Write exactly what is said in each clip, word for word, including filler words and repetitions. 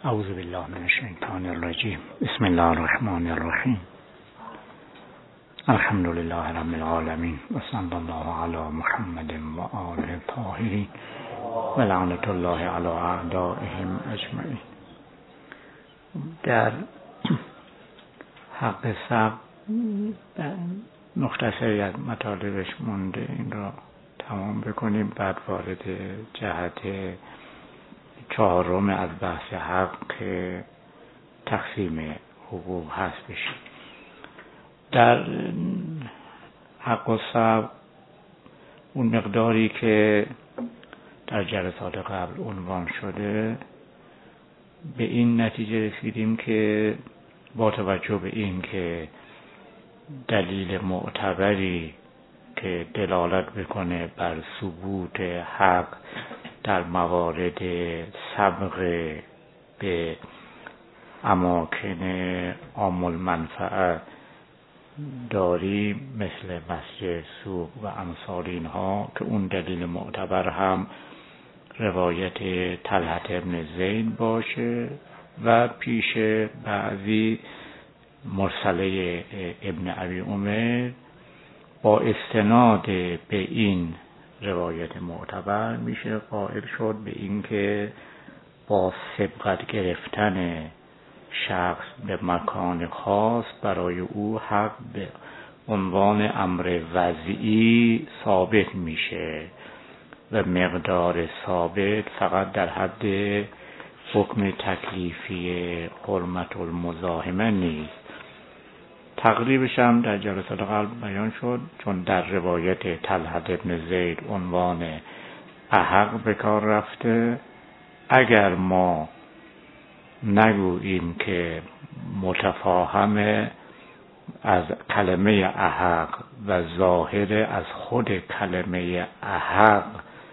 اعوذ بالله من الشیطان الرجیم. بسم الله الرحمن الرحیم. الحمد لله رب العالمین و صلی الله علی محمد و آله الطاهرین و لعنت الله علی اعدائهم اجمعین. در حق سبب مختصری از مطالبش مونده، این را تمام بکنیم، بعد وارد جهت چهارم از بحث حق که تقسیم حقوق هست بشیم. در حق و سبب اون مقداری که در جلسات قبل عنوان شده، به این نتیجه رسیدیم که با توجه به این که دلیل معتبری که دلالت بکنه بر ثبوت حق در موارد سبق به اماکن عام المنفعه داریم، مثل مسجد، سوق و امثال اینها، که اون دلیل معتبر هم روایت طلحة ابن زید باشه و پیش بعضی مرسله ابن ابی عمر، با استناد به این روایت معتبر میشه قائل شد به این که با سبقت گرفتن شخص به مکان خاص برای او حق به عنوان امر وضعی ثابت میشه و مقدار ثابت فقط در حد حکم تکلیفی حرمت المزاحمه نیست. تقریبش هم در جلسات قبل بیان شد، چون در روایت طلحة ابن زید عنوان احق به کار رفته. اگر ما نگوییم که متفاهم از کلمه احق و ظاهر از خود کلمه احق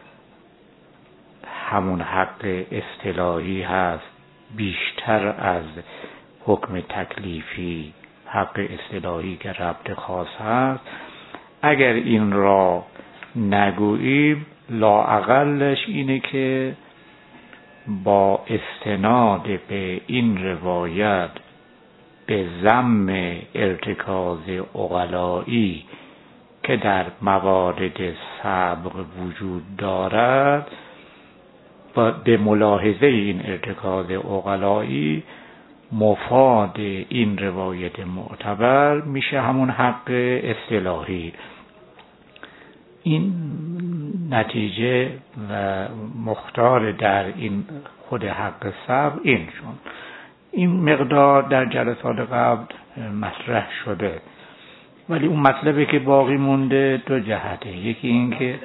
همون حق اصطلاحی هست، بیشتر از حکم تکلیفی حق اصطلاحی که ربط خاص هست، اگر این را نگوییم، لااقلش اینه که با استناد به این روایت به ذم ارتکاز عقلایی که در موارد سبق وجود دارد، به ملاحظه این ارتکاز عقلایی مفاد این روایت معتبر میشه همون حق اصطلاحی. این نتیجه و مختار در این خود حق سبب این شون. این مقدار در جلسات قبل مطرح شده، ولی اون مطلبی که باقی مونده دو جهته. یکی این که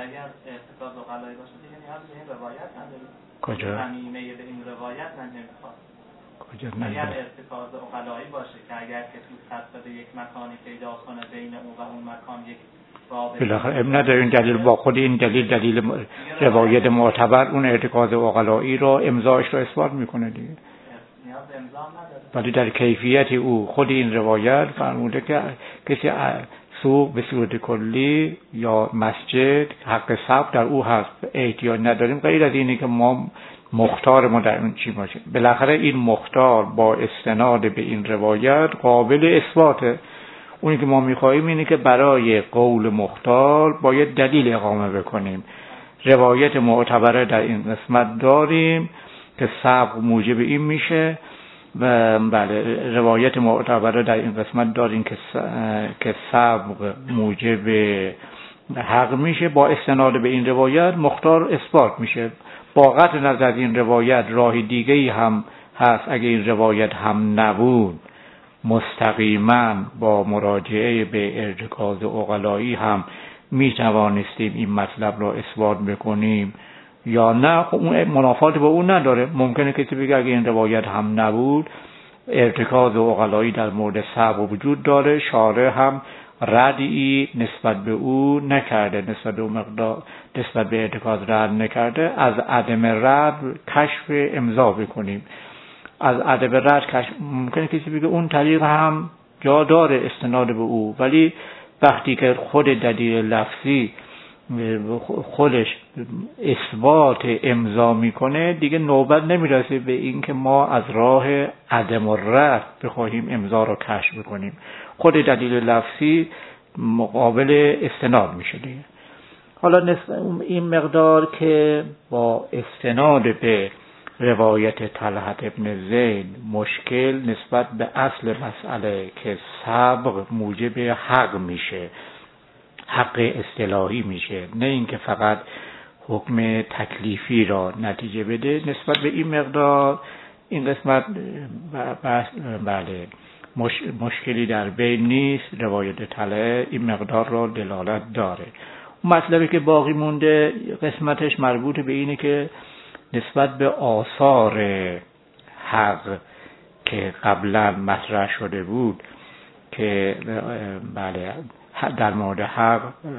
کجا زمینه به این روایت من نمیخواد اگر ارتکاز عقلایی باشه که اگر کسی سبب به یک مکانی پیدا کنه بین اون و اون مکان یک رابطه، بالاخره ام نداره این دلیل با خود این دلیل دلیل روایت معتبر اون ارتکاز عقلایی رو امضاش رو اثبات میکنه دیگه. نیاز امضا نداره، ولی در کیفیت او خود این روایت فرموده که کسی سوق به صورت کلی یا مسجد حق سبب در او هست، احتیاج نداریم غیر از اینه که ما مختار ما در اون چی باشه. بالاخره این مختار با استناد به این روایت قابل اثباته. اونی که ما میخواییم اینه که برای قول مختار باید دلیل اقامه بکنیم. روایت معتبره در این قسمت داریم که سبق موجب این میشه و بله روایت معتبره در این قسمت داریم که که سبق موجب حق میشه. با استناد به این روایت مختار اثبات میشه. با قطع نظر از این روایت راه دیگه‌ای هم هست. اگه این روایت هم نبود، مستقیما با مراجعه به ارتکاز عقلایی هم میتوانستیم این مطلب را اثبات بکنیم یا نه. خب اون منافات با اون نداره. ممکنه کسی بگه اگه این روایت هم نبود، ارتکاز عقلایی در مورد سبب وجود داره، شارع هم ردی نسبت به او نکرده، نسبت به او مقدار نسبت به ارتکاز رد نکرده، از عدم رد کشف امضا بکنیم. از عدم رد کشف ممکنه کسی بگه اون طریق هم جا داره استناد به او، ولی وقتی که خود دلیل لفظی خودش اثبات امضا میکنه، دیگه نوبت نمیرسه به این که ما از راه عدم الرفع بخواهیم امضا رو کشف بکنیم. خود دلیل لفظی مقابل استناد میشه دیگه. حالا این مقدار که با استناد به روایت طلحة ابن زید مشکل نسبت به اصل مسئله که سبق موجب حق میشه، حق اصطلاحی میشه، نه اینکه فقط حکم تکلیفی را نتیجه بده، نسبت به این مقدار این قسمت بله مش... مشکلی در بین نیست. روایت طلحه این مقدار را دلالت داره. مطلبی که باقی مونده قسمتش مربوط به اینه که نسبت به آثار حق که قبلا مطرح شده بود که بله در مورد حق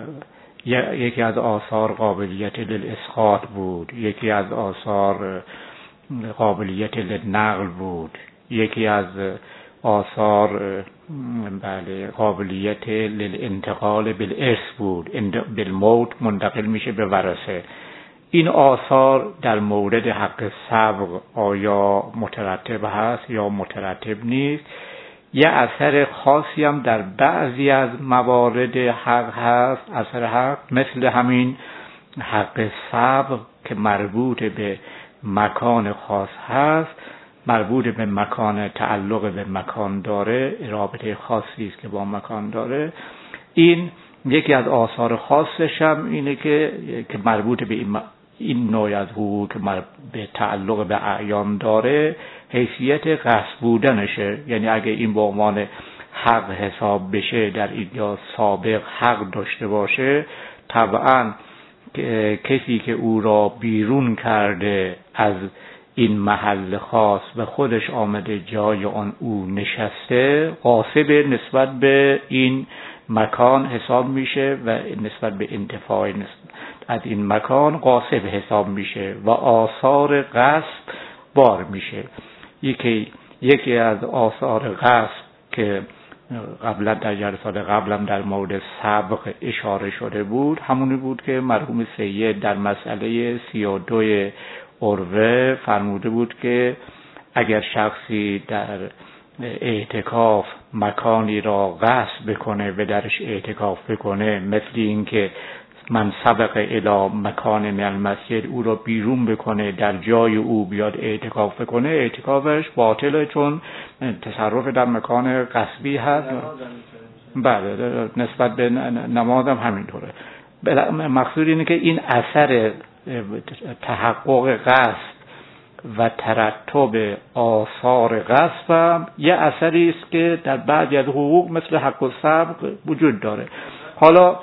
یکی از آثار قابلیت للاسقاط بود، یکی از آثار قابلیت للنقل بود، یکی از آثار بله قابلیت للانتقال بالارث بود، بالموت منتقل میشه به ورثه. این آثار در مورد حق سبق آیا مترتب هست یا مترتب نیست؟ یه اثر خاصی هم در بعضی از موارد حق هست، اثر حق مثل همین حق سبق که مربوط به مکان خاص هست، مربوط به مکان، تعلق به مکان داره، رابطه خاصی است که با مکان داره. این یکی از آثار خاصش هم اینه که که مربوط به این, این نوع از حقوق که به تعلق به اعیان داره حیثیت غصب بودنشه. یعنی اگه این به عنوان حق حساب بشه، در اینجا سابق حق داشته باشه، طبعا کسی که او را بیرون کرده از این محل خاص و خودش آمده جای آن او نشسته، غاصب نسبت به این مکان حساب میشه و نسبت به انتفاع از این مکان غاصب حساب میشه و آثار غصب بار میشه. یکی یکی از آثار غصب که قبلا در جلسات قبلم در مورد سبق اشاره شده بود همونی بود که مرحوم سید در مسئله سی و دو عروه فرموده بود که اگر شخصی در اعتکاف مکانی را غصب بکنه و درش اعتکاف بکنه، مثل این که من سبق الی مکان من المسجد، او را بیرون بکنه در جای او بیاد اعتکاف بکنه، اعتکافش باطله چون تصرف در مکان غصبی هست. بله نسبت به نماز هم همینطوره. مقصود اینه که این اثر تحقق غصب و ترتب آثار غصب هم یه اثری است که در بعضی از حقوق مثل حق و سبق وجود داره. حالا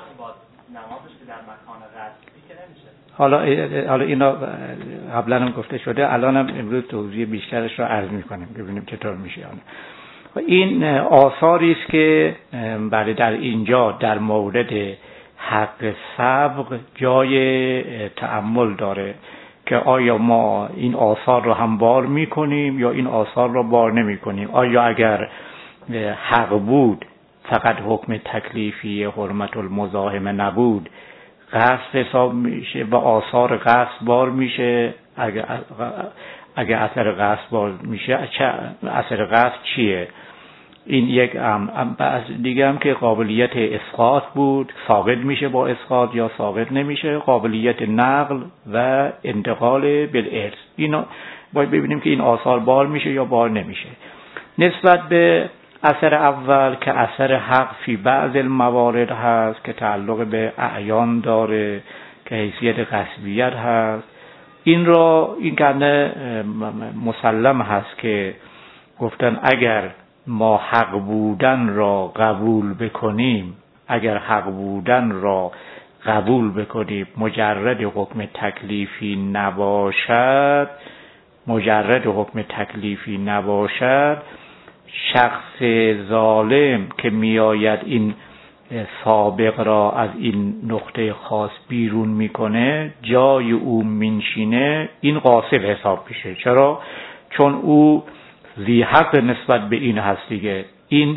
حالا حالا اینا قبلا هم گفته شده، الان هم امروز توضیح بیشترش رو عرض می‌کنیم ببینیم چطور میشه. این آثاری است که بله در اینجا در مورد حق سبق جای تأمل داره که آیا ما این آثار رو هم بار می‌کنیم یا این آثار رو بار نمی‌کنیم. آیا اگر حق بود فقط حکم تکلیفی حرمت المزاحمه نبود غصب حساب میشه و آثار غصب بار میشه؟ اگه اگه اثر غصب بار میشه چه اثر غصب چیه؟ این یک ام دیگه هم که قابلیت اسقاط بود، ساقط میشه با اسقاط یا ساقط نمیشه، قابلیت نقل و انتقال بالارث. اینا باید ببینیم که این آثار بار میشه یا بار نمیشه. نسبت به اثر اول که اثر حق فی بعض الموارد هست که تعلق به اعیان داره که حیثیت غصبیت هست، این را این کنه مسلم هست که گفتن اگر ما حق بودن را قبول بکنیم، اگر حق بودن را قبول بکنیم مجرد حکم تکلیفی نباشد، مجرد حکم تکلیفی نباشد، شخص ظالم که میآید این سابق را از این نقطه خاص بیرون میکنه، جای او منشینه، این غاصب حساب میشه. چرا؟ چون او ذی حق نسبت به این هست دیگه. این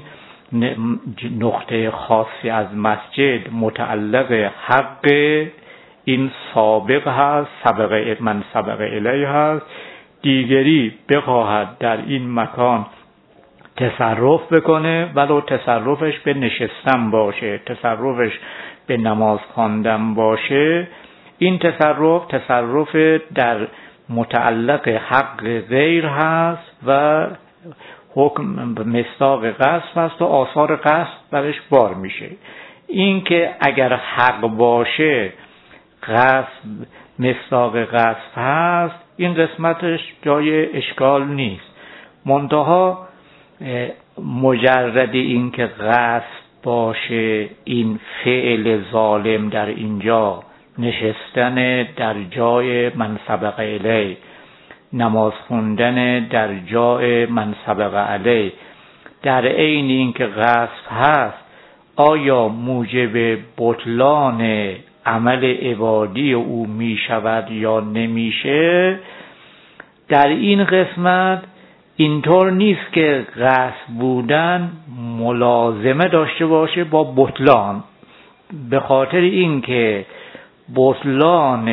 نقطه خاصی از مسجد متعلق حق این سابق هست، سبق من سبق الیه هست، دیگری بخواهد در این مکان تصرف بکنه، ولو تصرفش به نشستن باشه، تصرفش به نماز خواندن باشه، این تصرف تصرف در متعلق حق غیر هست و حکم مصداق قصد هست و آثار قصد برش بار میشه. این که اگر حق باشه قصد مصداق قصد هست، این قسمتش جای اشکال نیست. منتها مجرد این که قصد باشه این فعل ظالم در اینجا، نشستن در جای من سبق الی، نماز خوندن در جای من سبق علی، در عین این که قصد هست، آیا موجب بطلان عمل عبادی او می شود یا نمیشه؟ در این قسمت اینطور نیست که قصد بودن ملازمه داشته باشه با بطلان، به خاطر این که بطلان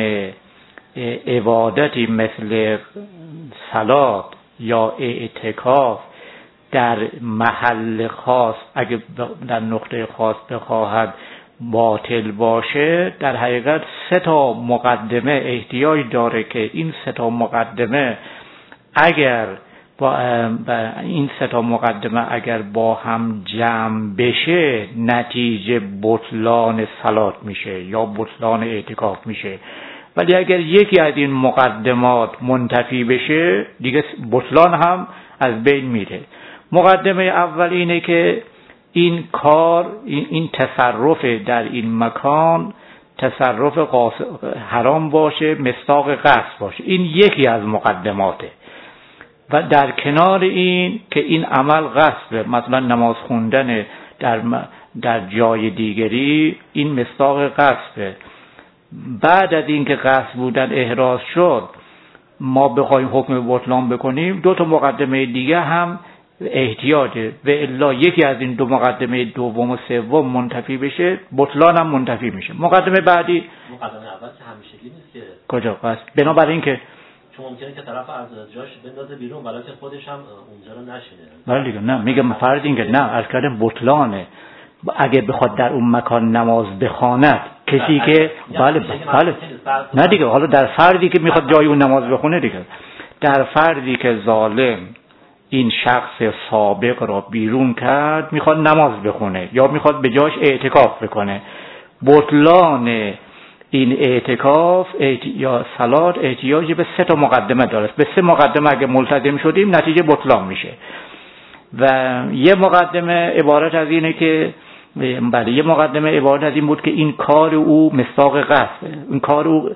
عبادتی مثل صلات یا اعتکاف در محل خاص اگه در نقطه خاص بخواهد باطل باشه، در حقیقت سه تا مقدمه احتیاج داره که این سه تا مقدمه اگر با این سه تا مقدمه اگر با هم جمع بشه نتیجه بطلان صلات میشه یا بطلان اعتکاف میشه. ولی اگر یکی از این مقدمات منتفی بشه دیگه بطلان هم از بین میره. مقدمه اول اینه که این کار این, این تصرف در این مکان تصرف حرام باشه، مصداق قصد باشه. این یکی از مقدماته. و در کنار این که این عمل قصده، مثلا نماز خوندن در در جای دیگری، این مصداق قصده. بعد از این که قصد بودن احراز شد ما بخوایم حکم بطلان بکنیم، دو تا مقدمه دیگه هم احتیاجه و الا یکی از این دو مقدمه دوم و سوم منتفی بشه، بطلان هم منتفی میشه. مقدمه بعدی مقدمه اول که همیشگی نیست که کجا قصد، بنابراین که چون ممکنه که طرف از جاش بندازه بیرون ولی که خودش هم اونجا رو نشینه. بله دیگه، نه میگم فرض این که نه از کردم بطلانه، اگه بخواد در اون مکان نماز بخواند کسی که بله بله نه دیگه، حالا در فردی که میخواد جای اون نماز بخونه دیگه، در فردی که ظالم این شخص سابق را بیرون کرد میخواد نماز بخونه یا میخواد به جاش اعتکاف بکنه، بطلان این اعتکاف یا صلات احتیاج به سه تا مقدمه داره. به سه مقدمه اگه ملتزم شدیم نتیجه بطلان میشه. و یه مقدمه عبارت از اینه که بله یه مقدمه عبارت از این بود که این کار او مصداق قصد، این کار او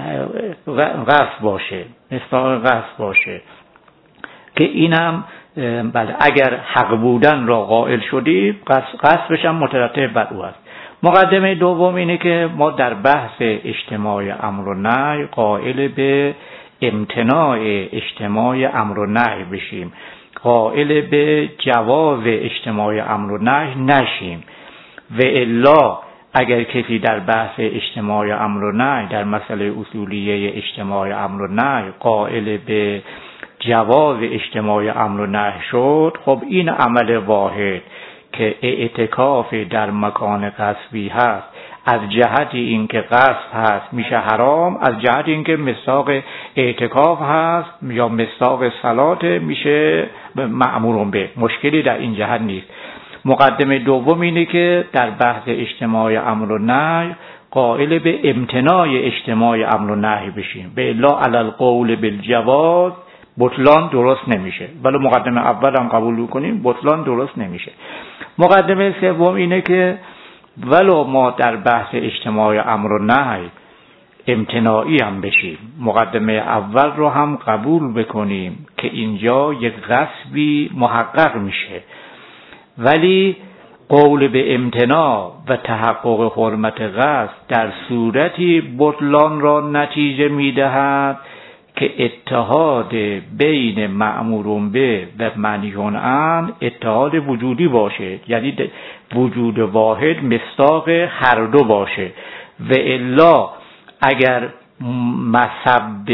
قصد باشه، مصداق قصد باشه، که اینم بله اگر حق بودن را قائل شدیم قصدش هم مترتب بر او است. مقدمه دوم اینه که ما در بحث اجتماع امر و نهی قائل به امتناع اجتماع امر و نهی بشیم، قائل به جواز اجتماع امر و نهی نشیم. و الا اگر کسی در بحث اجتماع امر و نهی در مسئله اصولیه اجتماع امر و نهی قائل به جواز اجتماع امر و نهی شد، خب این عمل واحد که اعتکاف در مکان قصبی هست از جهت اینکه قصد هست میشه حرام، از جهت اینکه مصداق اعتکاف هست یا مصداق صلات میشه مأمورون به. مشکلی در این جهت نیست. مقدمه دوم اینه که در بحث اجتماع امر و نهی قائل به امتناع اجتماع امر و نهی بشیم، به الا علی القول بالجواز بطلان درست نمیشه. ولی مقدمه اول هم قبول کنیم بطلان درست نمیشه. مقدمه سوم اینه که ولو ما در بحث اجتماع امر و نهی امتناعی هم بشیم، مقدمه اول رو هم قبول بکنیم که اینجا یک غصبی محقق میشه، ولی قول به امتناع و تحقق حرمت قصد در صورتی بطلان را نتیجه میدهد که اتحاد بین مأمور به و منهی عنه اتحاد وجودی باشه، یعنی وجود واحد مصداق هر دو باشه. و الا اگر مصب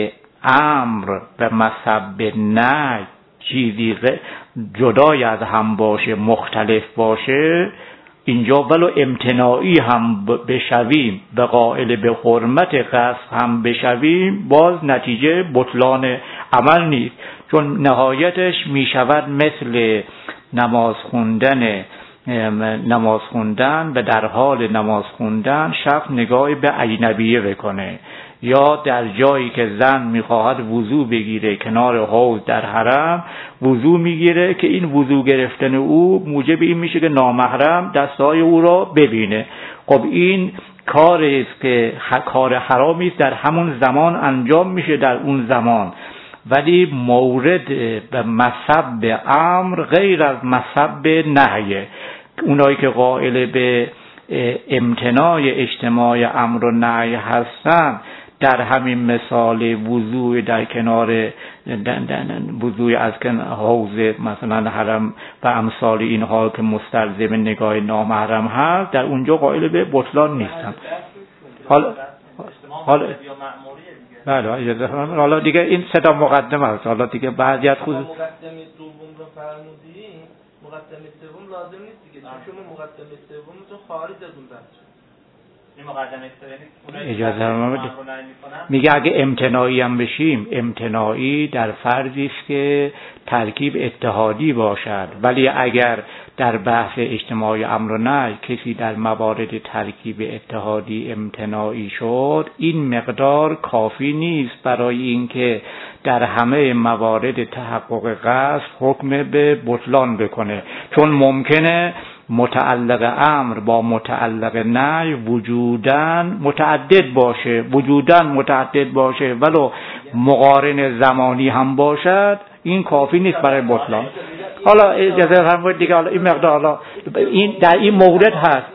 امر و مصب نهی چیزی جدای از هم باشه، مختلف باشه، اینجا ولو امتناعی هم بشویم و قائل به حرمت قصد هم بشویم، باز نتیجه بطلان عمل نیست، چون نهایتش می شود مثل نماز خوندن نماز خوندن و در حال نماز خوندن شخص نگاه به اجنبیه بکنه، یا در جایی که زن میخواهد وضو بگیره کنار حوض در حرم وضو میگیره که این وضو گرفتن او موجب این میشه که نامحرم دستهای او را ببینه. خب این کاری است که کار حرامی است، در همون زمان انجام میشه در اون زمان، ولی مورد به مصب امر غیر از مصب نهیه. اونایی که قائل به امتناع اجتماع امر و نهی هستن در همین مثال وضوع در کنار وضوع از حوض مثلا حرم و امثال اینها که مستلزم نگاه نامحرم هست، در اونجا قائل به بطلان نیستن. حالا حالا بله اجازه فرمایید، حالا دیگه این سه تا مقدمه است، حالا دیگه بعضی از خود مقدمه دوم رو فرمودی، مقدمه سوم لازم نیست دیگه، چون مقدمه سوم تو خارج از اون بحث این مقدمه سوم اجازه فرمایید میگه اگه امتناعی هم بشیم، امتناعی در فرضی است که ترکیب اتحادی باشد، ولی اگر در بحث اجتماع امر و نهی کسی در موارد ترکیب اتحادی امتناعی شد، این مقدار کافی نیست برای اینکه در همه موارد تحقق قصد حکم به بطلان بکنه، چون ممکنه متعلق امر با متعلق نهی وجوداً متعدد باشه، وجوداً متعدد باشه ولو مقارن زمانی هم باشد، این کافی نیست برای بطلان. حالا اجازه فرمایید دیگه، حالا این مقدار حالا این در این مورد هست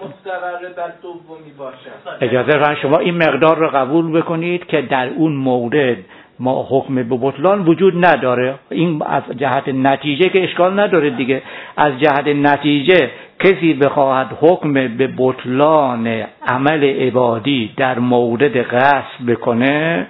اجازه فرمایید شما این مقدار رو قبول بکنید که در اون مورد ما حکم به بطلان وجود نداره. این از جهت نتیجه که اشکال نداره دیگه، از جهت نتیجه کسی بخواهد حکم به بطلان عمل عبادی در مورد قصد بکنه،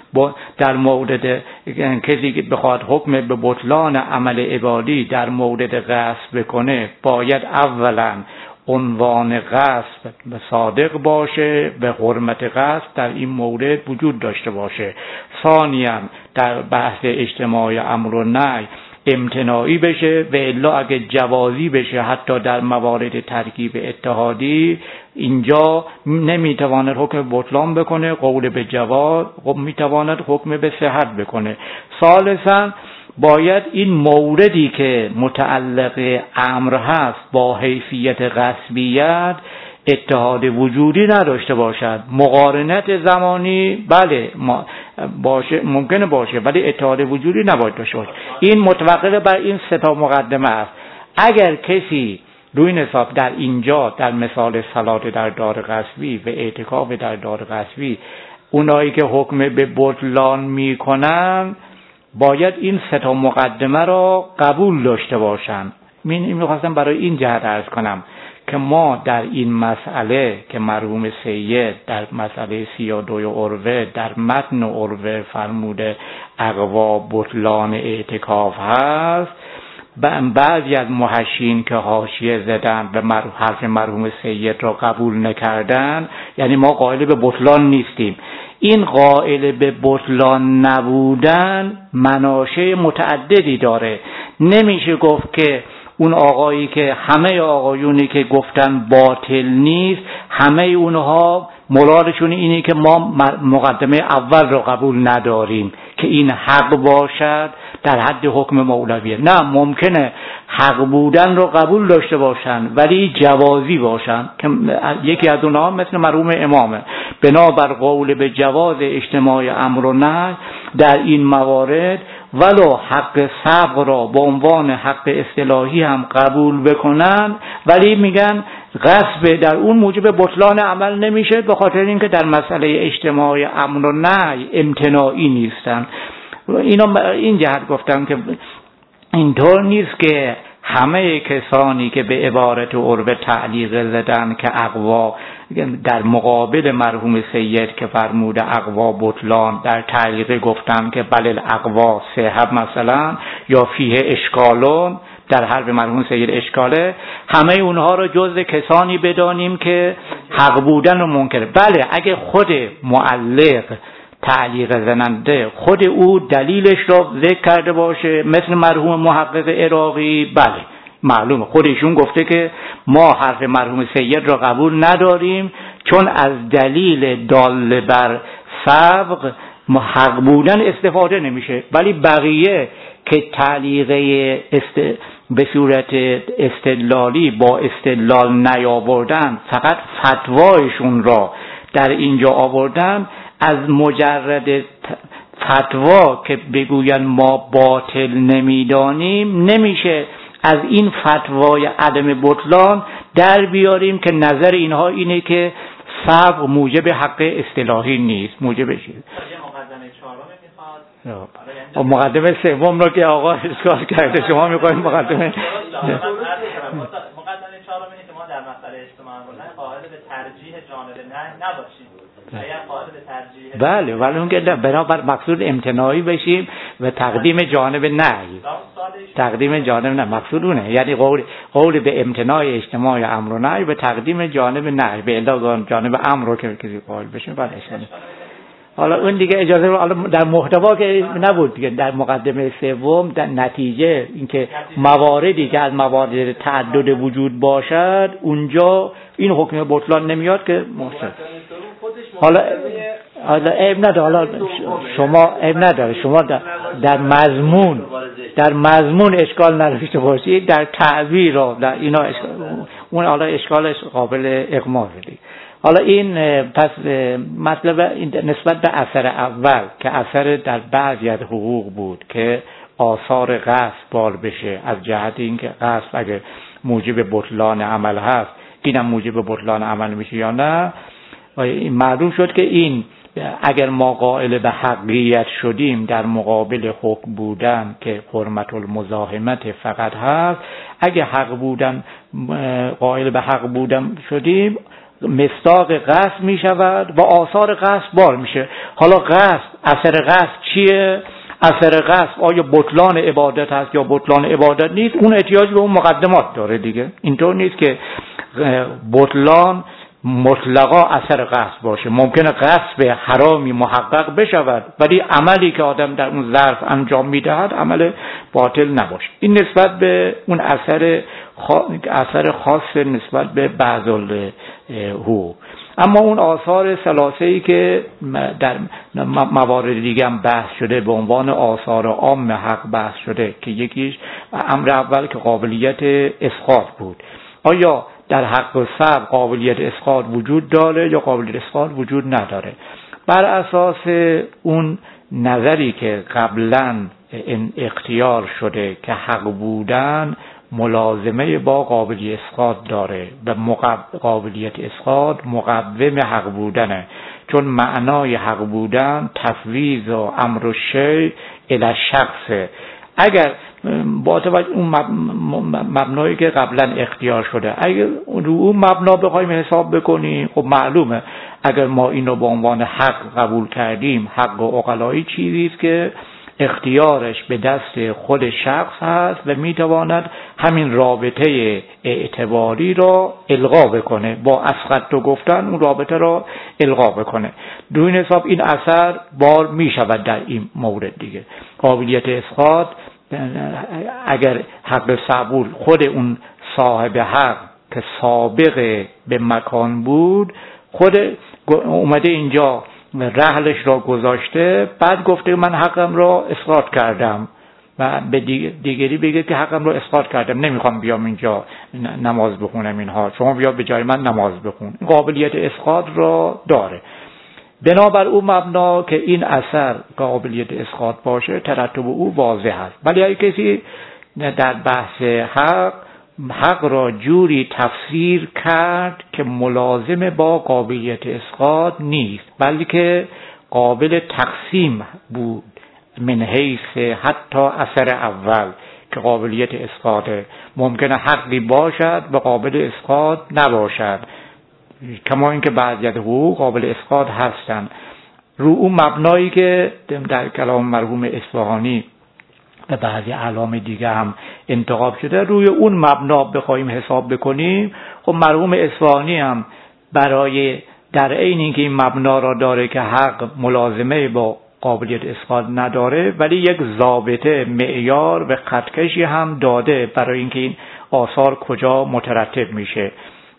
در مورد کسی که بخواد حکم به بطلان عمل عبادی در مورد قصد بکنه، باید اولا عنوان قصد صادق باشه، به حرمت قصد در این مورد وجود داشته باشه. ثانیاً در بحث اجتماع امر و نهی امتناعی بشه، و الا اگه جوازی بشه حتی در موارد ترکیب اتحادی، اینجا نمیتواند حکم بطلان بکنه، قول به جواز میتواند حکم به صحت بکنه. ثالثاً باید این موردی که متعلق امر هست با حیثیت غصبیت اتحاد وجودی نداشته باشد. مقارنت زمانی بله باشه، ممکنه باشه، ولی اتحاد وجودی نباید داشته باشه. این متوقف بر این سه تا مقدمه است. اگر کسی روی حساب در اینجا در مثال صلات در دار غصبی و اعتکاف در دار غصبی، اونایی که حکم به بطلان میکنن باید این سه تا مقدمه را قبول داشته باشند. من میخواستم برای این جهت عرض کنم که ما در این مسئله که مرحوم سید در مسئله سی و دوی عروه در متن عروه فرموده اقوا بطلان اعتکاف هست، بعضی از محشین که حاشیه زدن و حرف مرحوم سید را قبول نکردن، یعنی ما قائل به بطلان نیستیم. این قائل به بطلان نبودن مناشه متعددی داره. نمیشه گفت که اون آقایی که همه آقایونی که گفتن باطل نیست، همه اونها مرادشون اینه که ما مقدمه اول رو قبول نداریم که این حق باشد در حد حکم مولویه. نه، ممکنه حق بودن رو قبول داشته باشن ولی جوازی باشن، که یکی از اونها مثل مرحوم امامه. بنابر قول به جواز اجتماع امر و نهی در این موارد ولو حق سبق را به عنوان حق اصطلاحی هم قبول بکنن، ولی میگن غصب در اون موجب بطلان عمل نمیشه، به خاطر اینکه در مسئله اجتماعی امر و نهی امتناعی نیستن. اینا این جهت گفتم که اینطور نیست که همه کسانی که به عبارت عرب تعلیق زدن که اقوا در مقابل مرحوم سید که فرموده اقوا بطلان، در تعلیق گفتن که بل الاقوا صحب مثلا یا فیه اشکالون، در حرف مرحوم سید اشکاله، همه اونها رو جزء کسانی بدانیم که حق بودن و منکر. بله اگه خود معلق تعلیق زننده خود او دلیلش را ذکر کرده باشه مثل مرحوم محقق عراقی، بله معلومه خودشون گفته که ما حرف مرحوم سید را قبول نداریم چون از دلیل دال بر سبق حق بودن استفاده نمیشه، ولی بقیه که تعلیقه است به صورت استدلالی با استدلال نیاوردن، فقط فتوایشون را در اینجا آوردن، از مجرد فتوا که بگوین ما باطل نمیدانیم نمیشه از این فتوای عدم بطلان در بیاریم که نظر اینها اینه که سبق موجب حق اصطلاحی نیست، موجب چیز. مقدمه سوم رو که آقا اشکال کرده، شما میخواید مقدمه مقدمه چهارم اینه که ما در مسئله اجتماع بودن قائل به ترجیح جانب نه نباشیم. اگر قائل به ترجیح بله ولی اون که بنابر مقصود امتناعی بشیم و تقدیم جانب نه، تقدیم جانب نه مقصود اونه، یعنی قول قول به امتناع اجتماع امر و نهی به تقدیم جانب نه، به الا جانب امر رو که کسی قائل بشیم. بله حالا اون دیگه اجازه رو در محتوا که نبود دیگه، در مقدمه سوم در نتیجه اینکه مواردی که از موارد تعدد وجود باشد اونجا این حکم بطلان نمیاد که محسن. حالا حالا عیب نداره، حالا شما عیب نداره، شما در, در مضمون در مضمون اشکال نداشته باشید، در تعبیر را در اینا اشکال، اون حالا اشکالش قابل اقماع دیگه. حالا این پس مطلب نسبت به اثر اول که اثر در بعضی از حقوق بود که آثار غصب بار بشه، از جهت اینکه غصب اگه موجب بطلان عمل هست اینم موجب بطلان عمل میشه یا نه. معلوم شد که این اگر ما قائل به حقیقت شدیم در مقابل حکم بودن که حرمت المزاحمت فقط هست، اگه حق بودن قائل به حق بودن شدیم مصداق غصب می شود و آثار غصب بار میشه. حالا غصب، اثر غصب چیه؟ اثر غصب آیا بطلان عبادت هست یا بطلان عبادت نیست؟ اون احتیاج به اون مقدمات داره دیگه. اینطور نیست که بطلان مطلقا اثر غصب باشه. ممکنه غصب حرامی محقق بشود ولی عملی که آدم در اون ظرف انجام میدهد عمل باطل نباشه. این نسبت به اون اثر اثر خاص نسبت به بعض الحقوق. اما اون آثار ثلاثه‌ای که در موارد دیگه هم بحث شده به عنوان آثار عام حق بحث شده که یکیش امر اول که قابلیت اسقاط بود. آیا در حق سبب قابلیت اسقاط وجود داره یا قابلیت اسقاط وجود نداره؟ بر اساس اون نظری که قبلا اختیار شده که حق بودن ملازمه با قابلیت اسقاط داره و قابلیت اسقاط مقوم حق بودنه، چون معنای حق بودن تفویض و امر و شیء الی شخصه. اگر با توجه اون مبنایی که قبلا اختیار شده اگر رو اون مبنا بخوایم حساب بکنیم، خب معلومه اگر ما اینو به عنوان حق قبول کردیم، حق و عقلایی چیزی است که اختیارش به دست خود شخص هست و میتواند همین رابطه اعتباری را الغا بکنه، با اسقط تو گفتن اون رابطه را الغا بکنه. دو این حساب این اثر بار میشود در این مورد دیگه. قابلیت اسقاط اگر حق صبول خود اون صاحب حق که سابق به مکان بود خود اومده اینجا رحلش را گذاشته، بعد گفته من حقم را اسقاط کردم و به دیگری بگه که حقم را اسقاط کردم، نمیخوام بیام اینجا نماز بخونم اینها، شما بیا به جای من نماز بخون. قابلیت اسقاط را داره. بنابر او مبنا که این اثر قابلیت اسقاط باشه ترتب او واضح است. ولی اگه کسی در بحث حق حق را جوری تفسیر کرد که ملازم با قابلیت اسقاط نیست، بلکه قابل تقسیم بود من حیث حتی اثر اول که قابلیت اسقاطه. ممکنه حقی باشد و قابل اسقاط نباشد، کما اینکه بعضی از حقوق قابل اسقاط هستند. رو اون مبنایی که در کلام مرحوم اصفهانی و بعضی اعلام دیگه هم انتخاب شده، روی اون مبنا بخوایم حساب بکنیم، خب مرحوم اصفهانی هم برای در عین اینکه این مبنا را داره که حق ملازمه با قابلیت اسقاط نداره، ولی یک ضابطه معیار و خطکشی هم داده برای اینکه این آثار کجا مترتب میشه،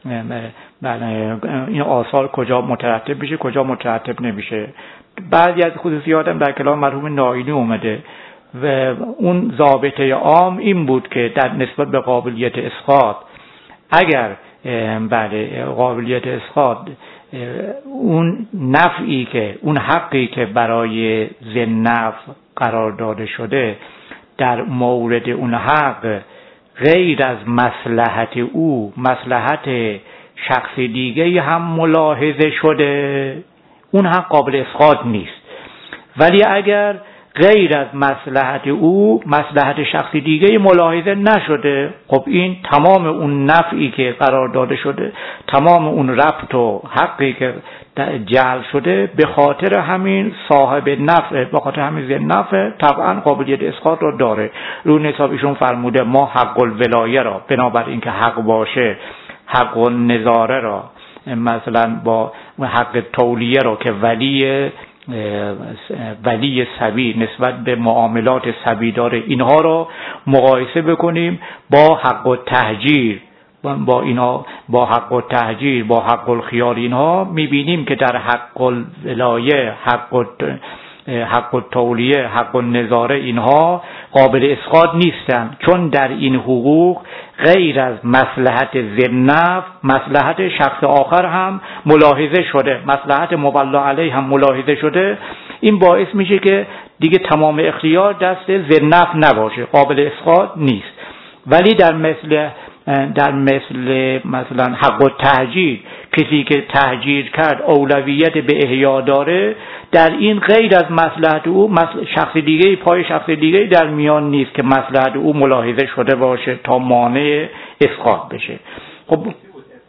این آثار کجا مترتب میشه کجا مترتب نمیشه. بعضی از خصوصیات هم در کلام مرحوم نائینی اومده و اون ضابطه عام این بود که در نسبت به قابلیت اسقاط، اگر بله قابلیت اسقاط اون نفعی که اون حقی که برای ذی نفع قرار داده شده در مورد اون حق غیر از مصلحت او مصلحت شخص دیگه هم ملاحظه شده، اون حق قابل اسقاط نیست. ولی اگر غیر از مصلحت او مصلحت شخص دیگه ملاحظه نشده، خب این تمام اون نفعی که قرار داده شده، تمام اون ربط و حقی که جعل شده به خاطر همین صاحب نفع، به خاطر همین ذی نفع طبعا قابلیت اسقاط رو داره. رو نصاب ایشون فرموده ما حق الولایه را بنابر اینکه حق باشه، حق النظاره را مثلا با حق تولیه را که ولی ولی صبی نسبت به معاملات صبی داره، اینها رو مقایسه بکنیم با حق التهجیر، با اینا با حق التهجیر با حق الخیار، اینها میبینیم که در حق الولایه، حق حق التولیه، حق النظاره اینها قابل اسقاط نیستن، چون در این حقوق غیر از مصلحت ذی نفع مصلحت شخص آخر هم ملاحظه شده، مصلحت مبلا علیه هم ملاحظه شده. این باعث میشه که دیگه تمام اختیار دست ذی نفع نباشه، قابل اسقاط نیست. ولی در مثل در مثل مثلا حق التهجیر، کسی که تهجیر کرد اولویت به احیا داره، در این غیر از مصلحت او شخص دیگه پای شخص دیگه در میان نیست که مصلحت او ملاحظه شده باشه تا مانع اسقاط بشه. خب یعنی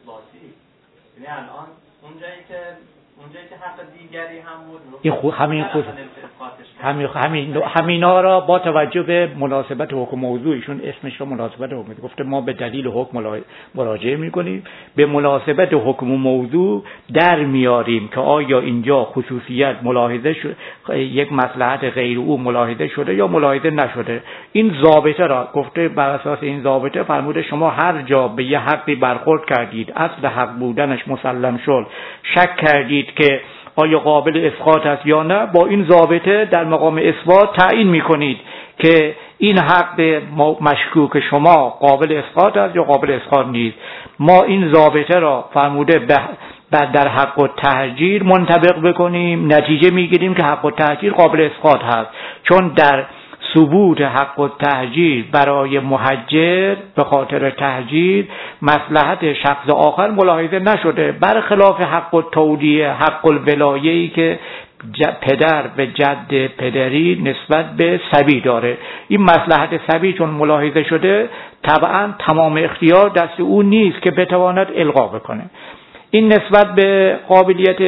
الان اونجایی که اونجایی که حق دیگری هم بود، این خود همین خود همین همین همینا را با توجه به مناسبت حکم موضوعشون اسمش رو مناسبت حکم گفته، ما به دلیل حکم مراجعه میکنیم، به مناسبت حکم موضوع در میاریم که آیا اینجا خصوصیت ملاحظه شد، یک مصلحت غیر او ملاحظه شده یا ملاحظه نشده. این ضابطه را گفته، بر اساس این ضابطه فرموده شما هر جا به یه حقی برخورد کردید، اصل حق بودنش مسلم شد، شک کردید که آیا قابل اسقاط است یا نه، با این ضابطه در مقام اثبات تعیین میکنید که این حق مشکوک شما قابل اسقاط است یا قابل اسقاط نیست. ما این ضابطه را فرموده بعد در حق التهجیر منطبق بکنیم، نتیجه میگیریم که حق التهجیر قابل اسقاط هست، چون در ثبوت حق التهجیر برای مهجر به خاطر تهجیر مصلحت شخص آخر ملاحظه نشده، برخلاف حق التولیه، حق الولایه‌ای که پدر به جد پدری نسبت به صبی داره. این مصلحت صبی چون ملاحظه شده، طبعا تمام اختیار دست او نیست که بتواند الغا بکنه. این نسبت به قابلیت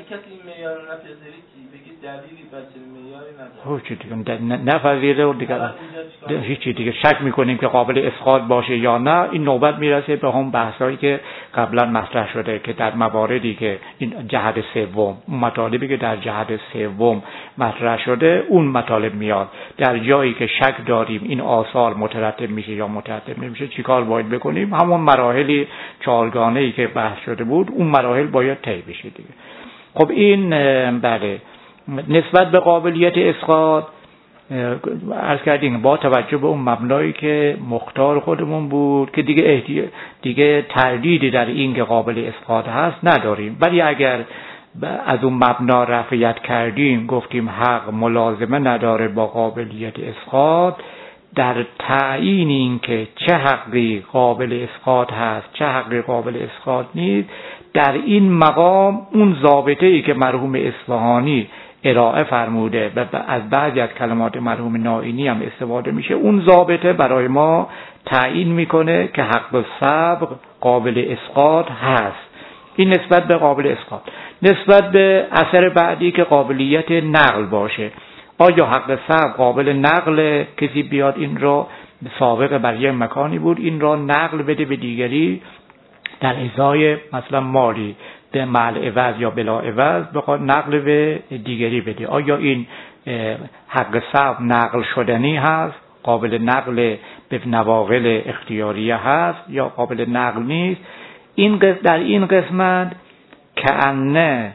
هیچی دیگه نفذیره و دیگه هیچی دیگه شک میکنیم که قابل اسقاط باشه یا نه. این نوبت میرسه به هم بحثایی که قبلا مطرح شده که در مواردی که این جهت سوم، مطالبی که در جهت سوم مطرح شده، اون مطالب میاد. در جایی که شک داریم این آثار مترتب میشه یا مترتب نمیشه، چیکار باید بکنیم؟ همون مراحلی چهارگانه‌ای که بحث شده بود، اون مراحل باید طی بشه دیگه. خب این بله نسبت به قابلیت اسقاط عرض کردیم با توجه به اون مبنایی که مختار خودمون بود که دیگه احتیاج دیگه تردیدی در این که قابل اسقاط هست نداریم. ولی اگر از اون مبنا رفعیت کردیم، گفتیم حق ملازمه نداره با قابلیت اسقاط، در تعیین این که چه حقی قابل اسقاط هست چه حقی قابل اسقاط نیست، در این مقام اون ضابطه‌ای که مرحوم اصفهانی ارائه فرموده و از بعضی از کلمات مرحوم نائینی هم استفاده میشه، اون ضابطه برای ما تعیین میکنه که حق سبق قابل اسقاط هست. این نسبت به قابل اسقاط. نسبت به اثر بعدی که قابلیت نقل باشه، آیا حق سبق قابل نقل؟ کسی بیاد این را سابق بر یک مکانی بود این را نقل بده به دیگری در ازای مثلا مالی به مال عوض یا بلا عوض بخواد نقل به دیگری بده، آیا این حق سبق نقل شدنی هست، قابل نقل به نواقل اختیاریه هست یا قابل نقل نیست؟ این در این قسمت کأنه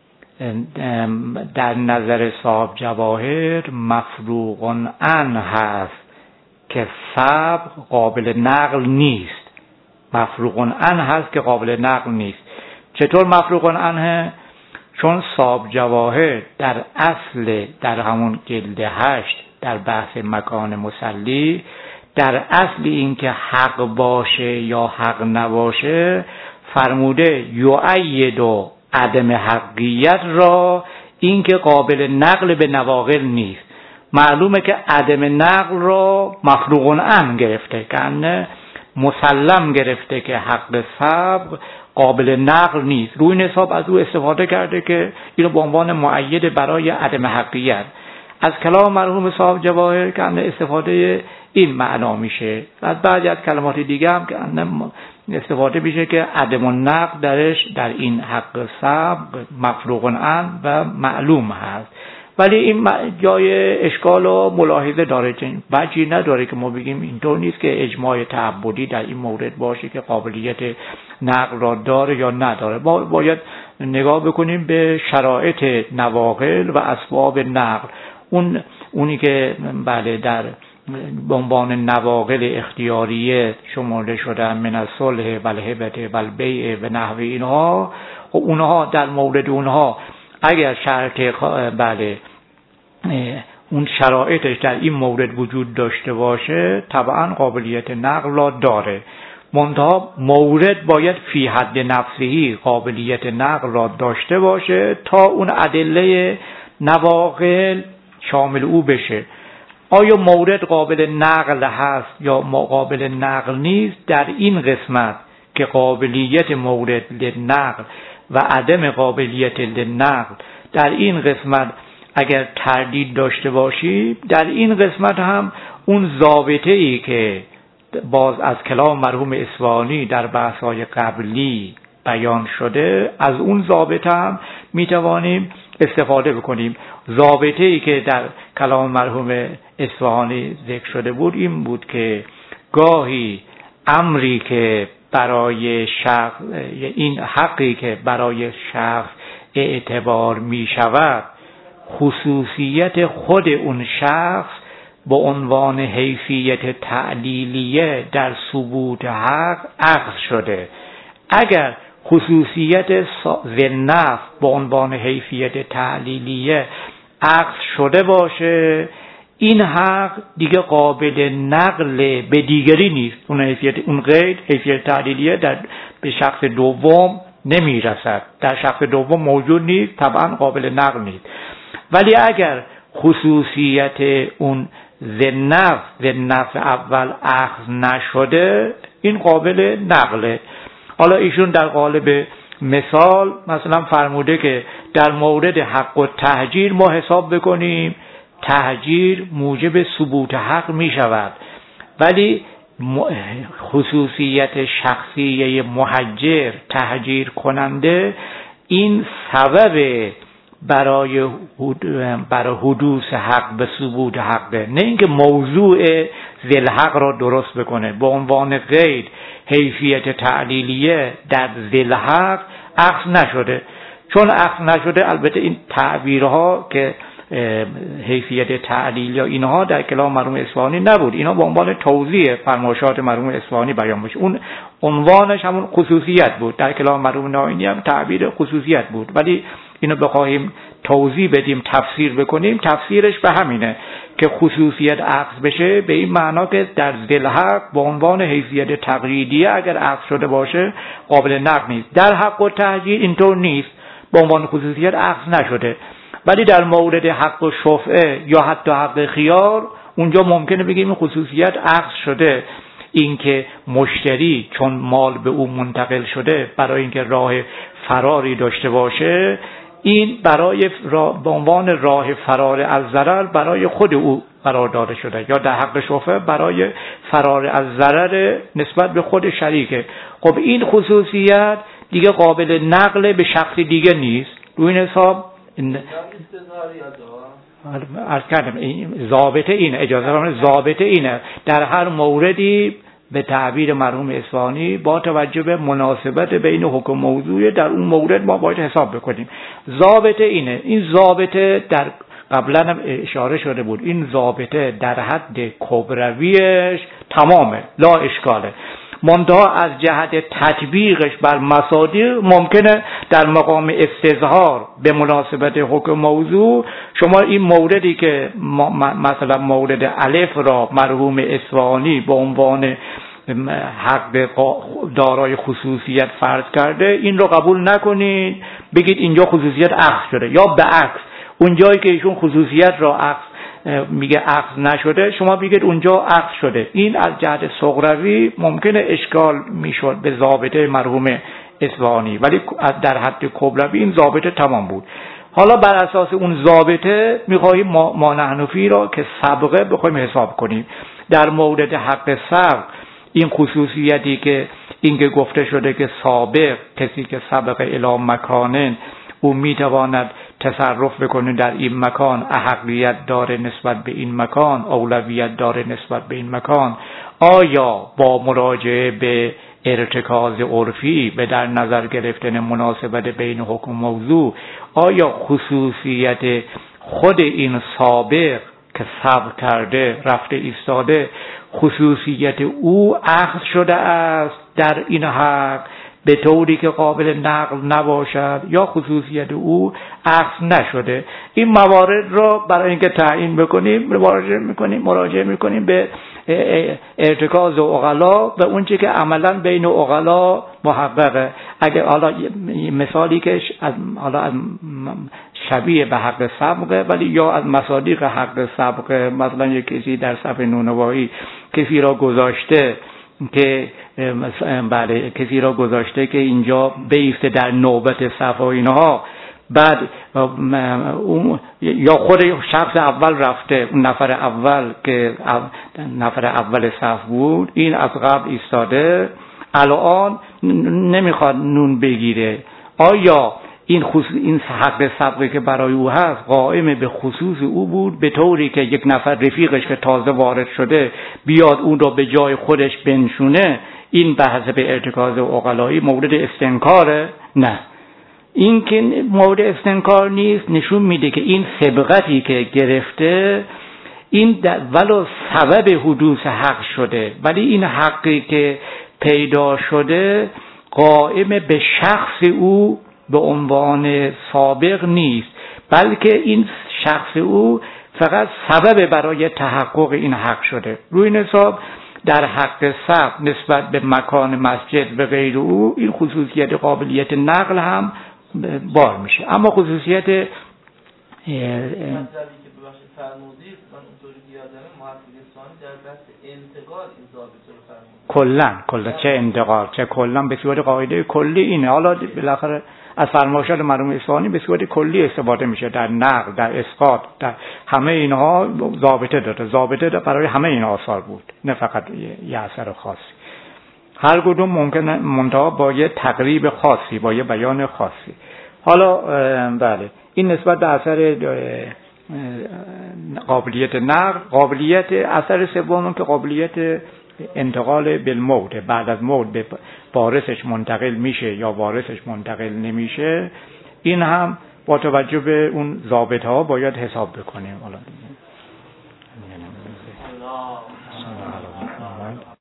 در نظر صاحب جواهر مفروغ عنه هست که سبق قابل نقل نیست. مفروغ عنه هست که قابل نقل نیست. چطور مفروغ عنه؟ چون صاحب جواهر در اصل در همون جلد هشت در بحث مکان مسلی در اصل این که حق باشه یا حق نباشه فرموده یؤید و عدم حقیت را این که قابل نقل به نواقل نیست. معلومه که عدم نقل را مفروغ عنه گرفته، که مسلم گرفته که حق سبق قابل نقل نیست، روی حساب از او استفاده کرده که اینو به عنوان مؤید برای عدم حقیت. از کلام مرحوم صاحب جواهر که استفاده این معنا میشه، از بعضی از کلمات دیگه هم که استفاده میشه که عدم النقل درش در این حق سبق مفروغ عنه و معلوم هست. ولی این جای اشکال و ملاحظه داره، چون وجهی نداره که ما بگیم اینطور نیست که اجماع تعبدی در این مورد باشه که قابلیت نقل را داره یا نداره. با باید نگاه بکنیم به شرایط نواقل و اسباب نقل. اون اونی که بله در به عنوان نواقل اختیاریه شمرده شدن من الصلح و الهبة و البیع و نحو اینها، خب اونها در مورد اونها اگر شرط بله اون شرایطش در این مورد وجود داشته باشه طبعا قابلیت نقل را داره، منتها مورد باید فی حد نفسهی قابلیت نقل را داشته باشه تا اون ادله نواقل شامل او بشه. آیا مورد قابل نقل هست یا قابل نقل نیست؟ در این قسمت که قابلیت مورد للنقل و عدم قابلیت للنقل در این قسمت اگر تردید داشته باشی، در این قسمت هم اون ضابطه ای که باز از کلام مرحوم اصفهانی در بحث‌های قبلی بیان شده از اون ضابطه هم میتوانیم استفاده بکنیم. ضابطه ای که در کلام مرحوم اصفهانی ذکر شده بود این بود که گاهی امری که برای شخص، این حقی که برای شخص اعتبار می شود خصوصیت خود اون شخص به عنوان حیثیت تعلیلیه در ثبوت حق عقد شده. اگر خصوصیت ذنف به عنوان حیثیت تعلیلیه عقد شده باشه این حق دیگه قابل نقل به دیگری نیست. اون حیثیت اون قید حیثیت تعلیلیه در به شخص دوم نمی رسد، در شخص دوم موجود نیست، طبعا قابل نقل نیست. ولی اگر خصوصیت اون ذنف ذنف اول اخذ نشده این قابل نقله. حالا ایشون در قالب مثال مثلا فرموده که در مورد حق و تهجیر ما حساب بکنیم تهجیر موجب ثبوت حق می شود، ولی خصوصیت شخصیه محجر تهجیر کننده این سبب برای برای حدوث حق به ثبوت حقه، نه اینکه موضوع ذل حق را درست بکنه. به عنوان قید حیثیت تعلیلیه در ذل حق اخذ نشده، چون اخذ نشده البته این تعبیرها که حیثیت تعلیل یا اینها در کلام مرحوم اصفهانی نبود، اینا به عنوان توضیح فرمایشات مرحوم اصفهانی بیان میشه. اون عنوانش همون خصوصیت بود. در کلام مرحوم نائینی هم تعبیر خصوصیت بود، ولی اینو بخوایم توضیح بدیم تفسیر بکنیم تفسیرش به همینه که خصوصیت عقد بشه به این معنا که در ذی‌الحق به عنوان حیثیت تقلیدیه اگر عقد شده باشه قابل نقض نیست. در حق و تهجیر اینطور نیست، به عنوان خصوصیت عقد نشده، ولی در مورد حق و شفعه یا حتی حق خیار اونجا ممکنه بگیم این خصوصیت عقد شده. اینکه مشتری چون مال به او منتقل شده برای اینکه راه فراری داشته باشه، این برای به عنوان راه فرار از ضرر برای خود او قرار داده شده، یا در حق شفعه برای فرار از ضرر نسبت به خود شریکه. خب این خصوصیت دیگه قابل نقل به شخص دیگه نیست. روی این حساب عرض کردم ضابطه اینه، اجازه فرمایید ضابطه اینه در هر موردی به تعبیر مرحوم اصفهانی با توجه به مناسبت بین حکم موضوع در اون مورد ما باید حساب بکنیم. ضابطه اینه، این ضابطه در قبلا هم اشاره شده بود، این ضابطه در حد کبرویش تمامه، لا اشکاله، منتها از جهت تطبیقش بر مصادیق ممکنه در مقام استظهار به مناسبت حکم موضوع شما این موردی که مثلا مورد الف را مرحوم اصفهانی به عنوان حق دارای خصوصیت فرض کرده این رو قبول نکنید، بگید اینجا خصوصیت عقد شده، یا به عکس اون جایی که ایشون خصوصیت را عقد میگه عقد نشده شما بگید اونجا عقد شده. این از جهت صغروی ممکنه اشکال میشد به ضابطه مرحوم اصفهانی، ولی در حد کبروی این ضابطه تمام بود. حالا بر اساس اون ضابطه میخواهیم ما, ما نحنفی را که سابقه بخوایم حساب کنیم. در مورد حق سبق این خصوصیتی که اینکه گفته شده که سابق کسی که سبق الی مکانن او میتواند تصرف بکنه در این مکان، احقیت داره نسبت به این مکان، اولویت داره نسبت به این مکان، آیا با مراجعه به ارتکاز عرفی به در نظر گرفتن مناسبت بین حکم موضوع آیا خصوصیت خود این سابق که سبق کرده رفته ایستاده خصوصیت او اخذ شده است در این حق به طوری که قابل نقل نباشد یا خصوصیت او اخذ نشده. این موارد را برای اینکه تعیین بکنیم مراجعه میکنیم مراجعه میکنیم به ارتکاز عقلا و اون چیزی که عملا بین عقلا محققه. اگه حالا مثالی که از حالا از شبیه به حق سبقه ولی یا از مصادیق حق سبقه، مثلا یک کسی در صفحه نونوایی کسی را گذاشته که بله کسی را گذاشته که اینجا بیسته در نوبت صف و اینها، بعد یا خود شخص اول رفته اون نفر اول که نفر اول صف بود این از قبل ایستاده الان نمیخواد نون بگیره، آیا این خصوص این حق سبقی که برای او هست قائم به خصوص او بود به طوری که یک نفر رفیقش که تازه وارد شده بیاد اون را به جای خودش بنشونه؟ این به حسب ارتکاز عقلایی مورد استنکاره؟ نه، این که مورد استنکار نیست، نشون میده که این سبقتی که گرفته این ولو سبب حدوث حق شده ولی این حقی که پیدا شده قائم به شخص او به عنوان سابق نیست، بلکه این شخص او فقط سبب برای تحقق این حق شده. روی این حساب در حق سبق نسبت به مکان مسجد و غیر او این خصوصیت قابلیت نقل هم بار میشه، اما خصوصیت مطلبی که ببخشید فرمودید من اونطوری یادمه محقق ثانی در بحث انتقال این ضابطه رو فرمودید کلا کلا چه انتقال چه کلا به صورت قاعده کلی اینه. حالا بالاخره از فرمایشات مرحوم اصفهانی به صورت کلی استفاده میشه در نقل، در اسقاط، در همه اینها ضابطه داره. ضابطه داره برای همه این آثار بود، نه فقط یه اثر خاصی. هر کدوم ممکنه منتها با یه تقریب خاصی، با یه بیان خاصی. حالا بله این نسبت به اثر قابلیت نقل. قابلیت اثر سوم که قابلیت انتقال بالموت، بعد از موت به وارثش منتقل میشه یا وارثش منتقل نمیشه، این هم با توجه به اون ضابطه ها باید حساب بکنیم. حالا